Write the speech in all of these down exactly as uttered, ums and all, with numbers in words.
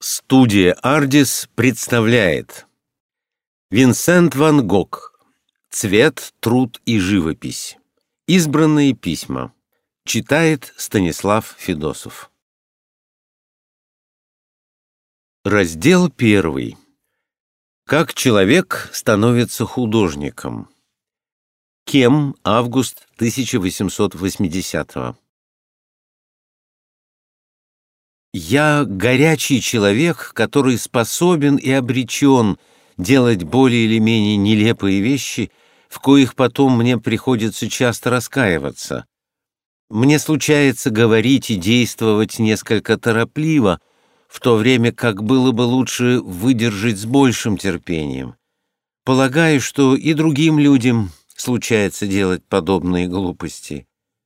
Студия «Ардис» представляет Винсент ван Гог. Цвет, труд и живопись. Избранные письма. Читает Станислав Федосов. Раздел первый. Как человек становится художником. Кем, август тысяча восемьсот восьмидесятого. Я горячий человек, который способен и обречен делать более или менее нелепые вещи, в коих потом мне приходится часто раскаиваться. Мне случается говорить и действовать несколько торопливо, в то время как было бы лучше выдержать с большим терпением. Полагаю, что и другим людям случается делать подобные глупости.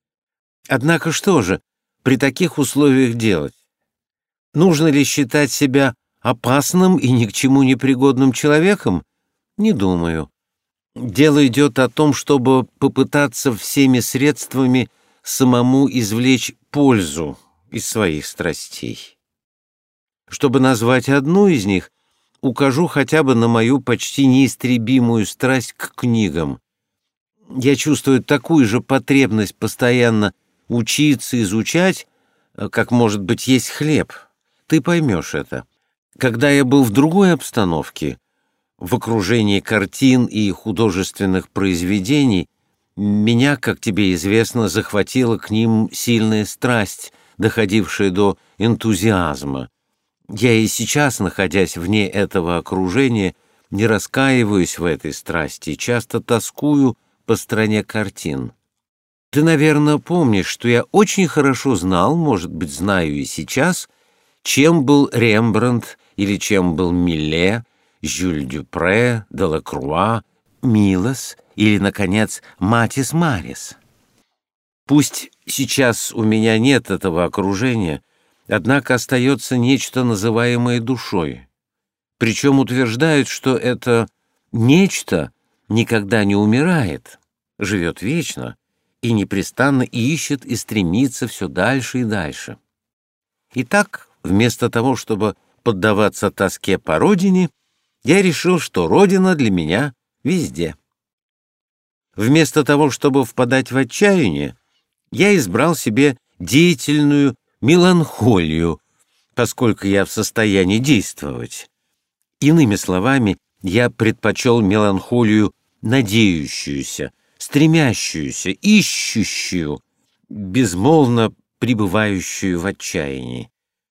Однако что же при таких условиях делать? Нужно ли считать себя опасным и ни к чему непригодным человеком? Не думаю. Дело идет о том, чтобы попытаться всеми средствами самому извлечь пользу из своих страстей. Чтобы назвать одну из них, укажу хотя бы на мою почти неистребимую страсть к книгам. Я чувствую такую же потребность постоянно учиться, изучать, как, может быть, есть хлеб. Ты поймешь это. Когда я был в другой обстановке, в окружении картин и художественных произведений, меня, как тебе известно, захватила к ним сильная страсть, доходившая до энтузиазма. Я и сейчас, находясь вне этого окружения, не раскаиваюсь в этой страсти и часто тоскую по стране картин. Ты, наверное, помнишь, что я очень хорошо знал, может быть, знаю и сейчас, чем был Рембрандт или чем был Милле, Жюль Дюпре, Делакруа, Милос или, наконец, Матис Марис. Пусть сейчас у меня нет этого окружения, однако остается нечто, называемое душой. Причем утверждают, что это нечто никогда не умирает, живет вечно и непрестанно ищет и стремится все дальше и дальше. Итак, вместо того, чтобы поддаваться тоске по родине, я решил, что родина для меня везде. Вместо того, чтобы впадать в отчаяние, я избрал себе деятельную меланхолию, поскольку я в состоянии действовать. Иными словами, я предпочел меланхолию надеющуюся, стремящуюся, ищущую, безмолвно пребывающую в отчаянии.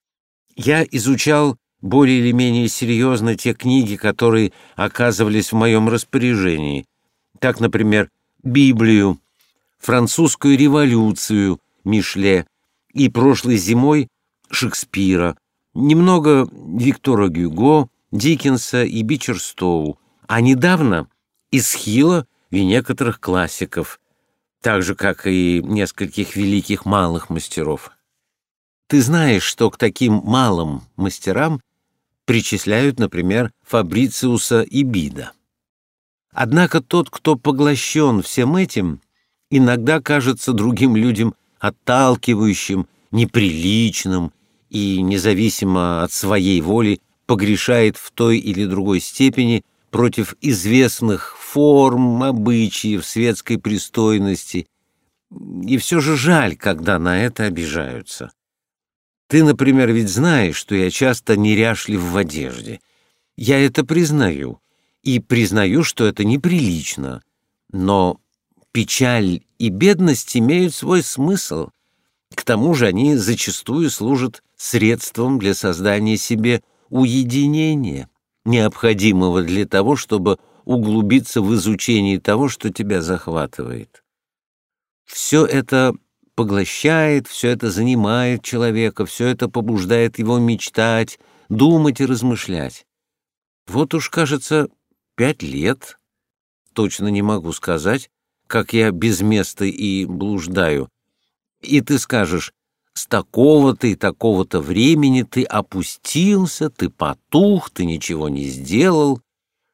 Я изучал более или менее серьезно те книги, которые оказывались в моем распоряжении. Так, например, Библию, Французскую революцию Мишле и прошлой зимой Шекспира, немного Виктора Гюго, Диккенса и Бичерстоу, а недавно Эсхила и некоторых классиков, так же, как и нескольких великих малых мастеров. Ты знаешь, что к таким малым мастерам причисляют, например, Фабрициуса и Бида. Однако тот, кто поглощен всем этим, иногда кажется другим людям отталкивающим, неприличным и, независимо от своей воли, погрешает в той или другой степени против известных форм, обычаев, светской пристойности. И все же жаль, когда на это обижаются. Ты, например, ведь знаешь, что я часто неряшлив в одежде. Я это признаю, и признаю, что это неприлично. Но печаль и бедность имеют свой смысл. К тому же они зачастую служат средством для создания себе уединения, необходимого для того, чтобы углубиться в изучение того, что тебя захватывает. Все это поглощает, все это занимает человека, все это побуждает его мечтать, думать и размышлять. Вот уж, кажется, пять лет, точно не могу сказать, как я без места и блуждаю. И ты скажешь, с такого-то и такого-то времени ты опустился, ты потух, ты ничего не сделал.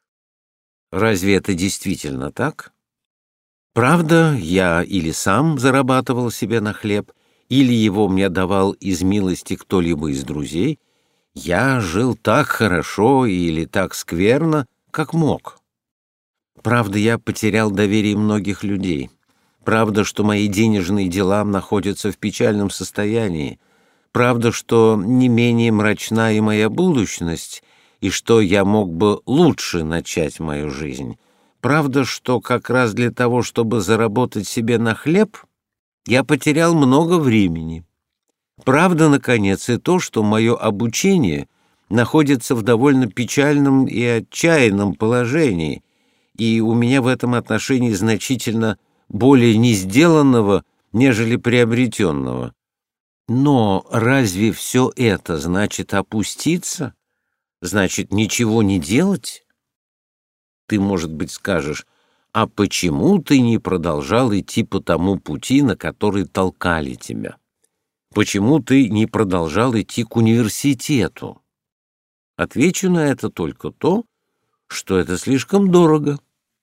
Разве это действительно так? Правда, я или сам зарабатывал себе на хлеб, или его мне давал из милости кто-либо из друзей, Я жил так хорошо или так скверно, как мог. Правда, я потерял доверие многих людей. Правда, что мои денежные дела находятся в печальном состоянии. Правда, что не менее мрачна и моя будущность, и что я мог бы лучше начать мою жизнь. Правда, что как раз для того, чтобы заработать себе на хлеб, я потерял много времени. Правда, наконец, и то, что мое обучение находится в довольно печальном и отчаянном положении, и у меня в этом отношении значительно более несделанного, нежели приобретенного. Но разве все это значит опуститься? Значит, ничего не делать? Ты, может быть, скажешь, а почему ты не продолжал идти по тому пути, на который толкали тебя? Почему ты не продолжал идти к университету? Отвечу на это только то, что это слишком дорого.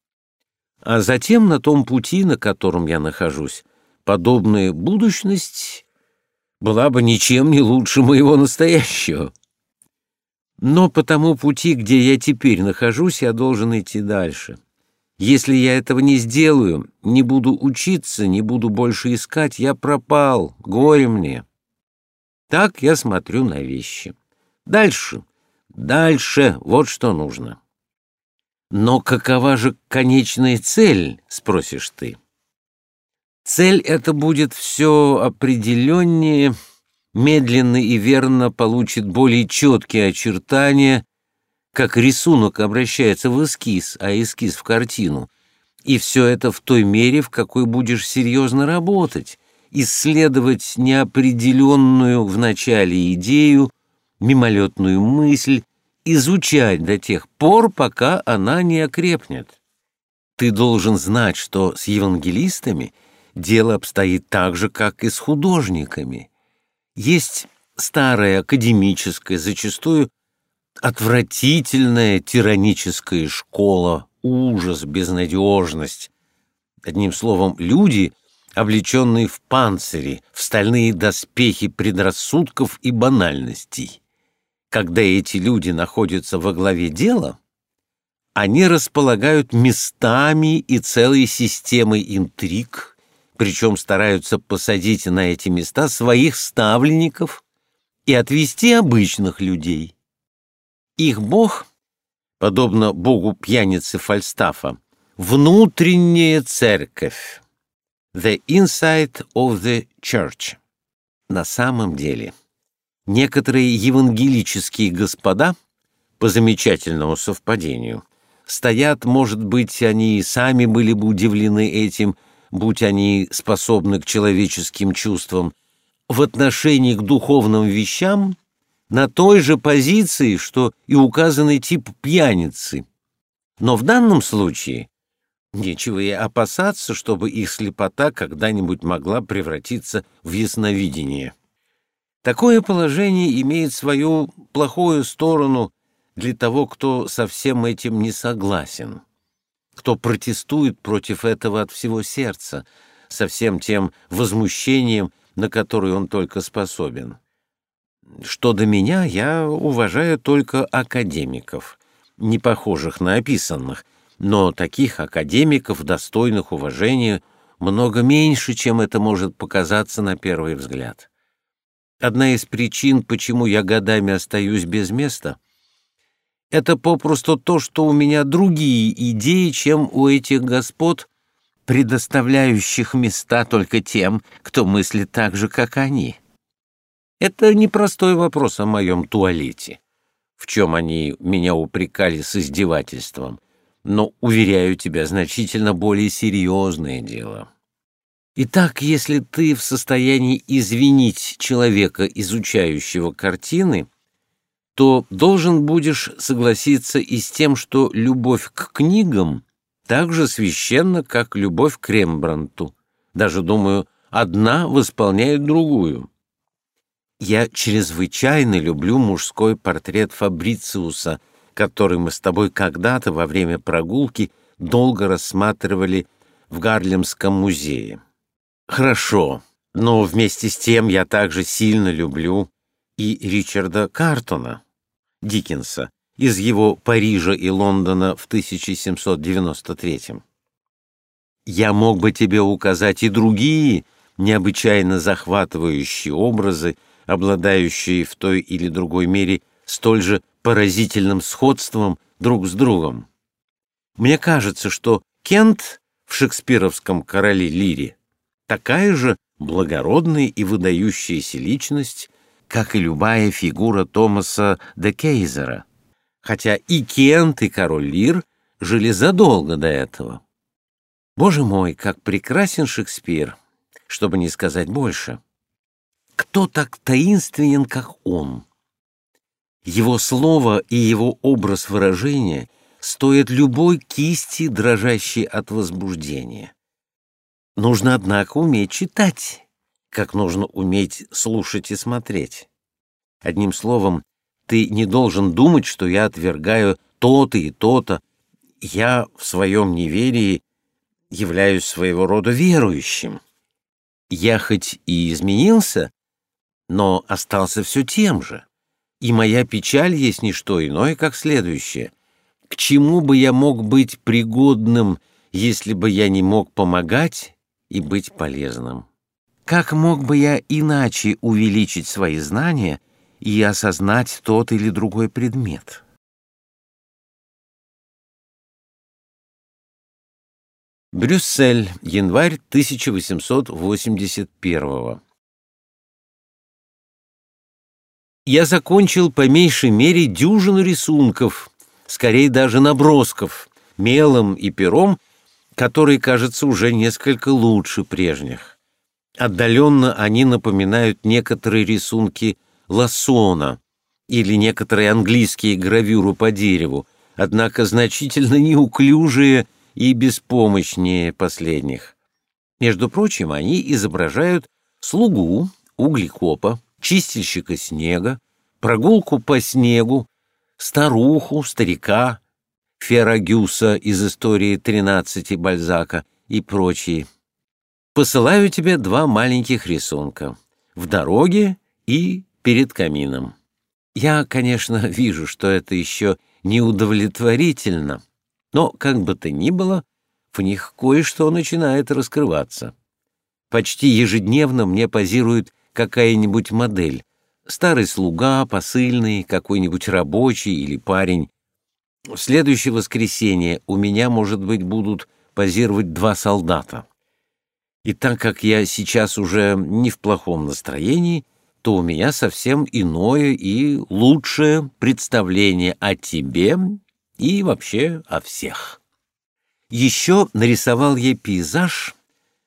А затем на том пути, на котором я нахожусь, подобная будущность была бы ничем не лучше моего настоящего. Но по тому пути, где я теперь нахожусь, я должен идти дальше. Если я этого не сделаю, не буду учиться, не буду больше искать, я пропал, горе мне. Так я смотрю на вещи. Дальше, дальше, вот что нужно. Но какова же конечная цель, спросишь ты? Цель эта будет все определеннее, медленно и верно получит более четкие очертания, как рисунок обращается в эскиз, а эскиз в картину. И все это в той мере, в какой будешь серьезно работать, исследовать неопределенную вначале идею, мимолетную мысль, изучать до тех пор, пока она не окрепнет. Ты должен знать, что с евангелистами дело обстоит так же, как и с художниками. Есть старая академическая, зачастую отвратительная тираническая школа, ужас, безнадежность. Одним словом, люди, облеченные в панцири, в стальные доспехи предрассудков и банальностей. Когда эти люди находятся во главе дела, они располагают местами и целой системой интриг, причем стараются посадить на эти места своих ставленников и отвести обычных людей. Их бог, подобно богу пьяницы Фальстафа, внутренняя церковь, the inside of the church. На самом деле, некоторые евангелические господа, по замечательному совпадению, стоят, может быть, они и сами были бы удивлены этим, будь они способны к человеческим чувствам, в отношении к духовным вещам на той же позиции, что и указанный тип пьяницы. Но в данном случае нечего и опасаться, чтобы их слепота когда-нибудь могла превратиться в ясновидение. Такое положение имеет свою плохую сторону для того, кто со всем этим не согласен, кто протестует против этого от всего сердца, со всем тем возмущением, на которое он только способен. Что до меня, я уважаю только академиков, не похожих на описанных, но таких академиков, достойных уважения, много меньше, чем это может показаться на первый взгляд. Одна из причин, почему я годами остаюсь без места, это попросту то, что у меня другие идеи, чем у этих господ, предоставляющих места только тем, кто мыслит так же, как они. Это непростой вопрос о моем туалете, в чем они меня упрекали с издевательством, но, уверяю тебя, значительно более серьезное дело. Итак, если ты в состоянии извинить человека, изучающего картины, то должен будешь согласиться и с тем, что любовь к книгам так же священна, как любовь к Рембрандту. Даже, думаю, одна восполняет другую. Я чрезвычайно люблю мужской портрет Фабрициуса, который мы с тобой когда-то во время прогулки долго рассматривали в Гарлемском музее. Хорошо, но вместе с тем я также сильно люблю и Ричарда Картона. Диккенса из его «Парижа и Лондона» в тысяча семьсот девяносто третьем. Я мог бы тебе указать и другие необычайно захватывающие образы, обладающие в той или другой мере столь же поразительным сходством друг с другом. Мне кажется, что Кент в шекспировском «Короле Лире» такая же благородная и выдающаяся личность, как и любая фигура Томаса де Кейзера, хотя и Кент, и король Лир жили задолго до этого. Боже мой, как прекрасен Шекспир, чтобы не сказать больше. Кто так таинственен, как он? Его слово и его образ выражения стоят любой кисти, дрожащей от возбуждения. Нужно, однако, уметь читать, как нужно уметь слушать и смотреть. Одним словом, ты не должен думать, что я отвергаю то-то и то-то. Я в своем неверии являюсь своего рода верующим. Я хоть и изменился, но остался все тем же, и моя печаль есть не что иное, как следующее. К чему бы я мог быть пригодным, если бы я не мог помогать и быть полезным? Как мог бы я иначе увеличить свои знания и осознать тот или другой предмет? Брюссель, январь тысяча восемьсот восемьдесят первого. Я закончил по меньшей мере дюжину рисунков, скорее даже набросков, мелом и пером, которые, кажется, уже несколько лучше прежних. Отдаленно они напоминают некоторые рисунки Лассона или некоторые английские гравюры по дереву, однако значительно неуклюжие и беспомощнее последних. Между прочим, они изображают слугу, углекопа, чистильщика снега, прогулку по снегу, старуху, старика, Феррагюса из истории тринадцати Бальзака и прочие. Посылаю тебе два маленьких рисунка в дороге и перед камином. Я, конечно, вижу, что это еще не удовлетворительно, но, как бы то ни было, в них кое-что начинает раскрываться. Почти ежедневно мне позирует какая-нибудь модель. Старый слуга, посыльный, какой-нибудь рабочий или парень. В следующее воскресенье у меня, может быть, будут позировать два солдата. И так как я сейчас уже не в плохом настроении, то у меня совсем иное и лучшее представление о тебе и вообще о всех. Еще нарисовал я пейзаж,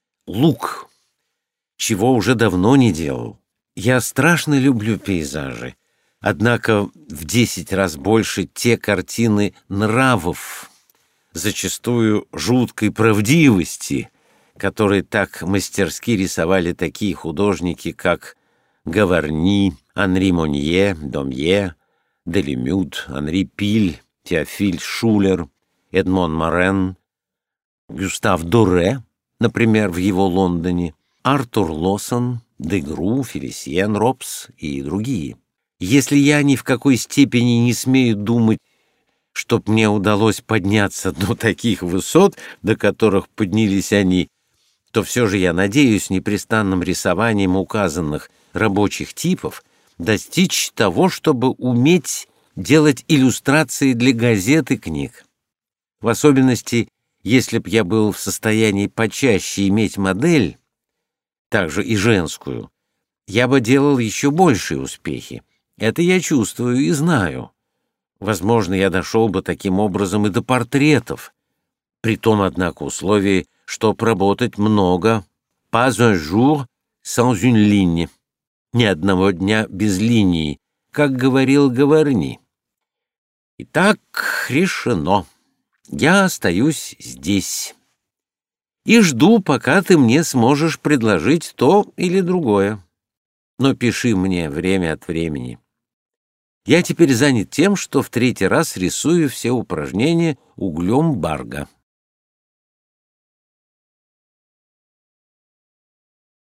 луг, чего уже давно не делал. Я страшно люблю пейзажи, однако в десять раз больше те картины нравов, зачастую жуткой правдивости, которые так мастерски рисовали такие художники, как Гаварни, Анри Монье, Домье, Делимют, Анри Пиль, Теофиль Шулер, Эдмон Морен, Гюстав Доре, например, в его Лондоне, Артур Лоссон, Дегру, Фелисьен Робс и другие. Если я ни в какой степени не смею думать, чтоб мне удалось подняться до таких высот, до которых поднялись они, то все же я надеюсь непрестанным рисованием указанных рабочих типов достичь того, чтобы уметь делать иллюстрации для газет и книг. В особенности, если б я был в состоянии почаще иметь модель, также и женскую, я бы делал еще большие успехи. Это я чувствую и знаю. Возможно, я дошел бы таким образом и до портретов, при том, однако, условии, чтоб работать много, pas un jour sans une ligne, ни одного дня без линии, как говорил Гаварни. Итак, решено. Я остаюсь здесь и жду, пока ты мне сможешь предложить то или другое. Но пиши мне время от времени. Я теперь занят тем, что в третий раз рисую все упражнения углем Барга.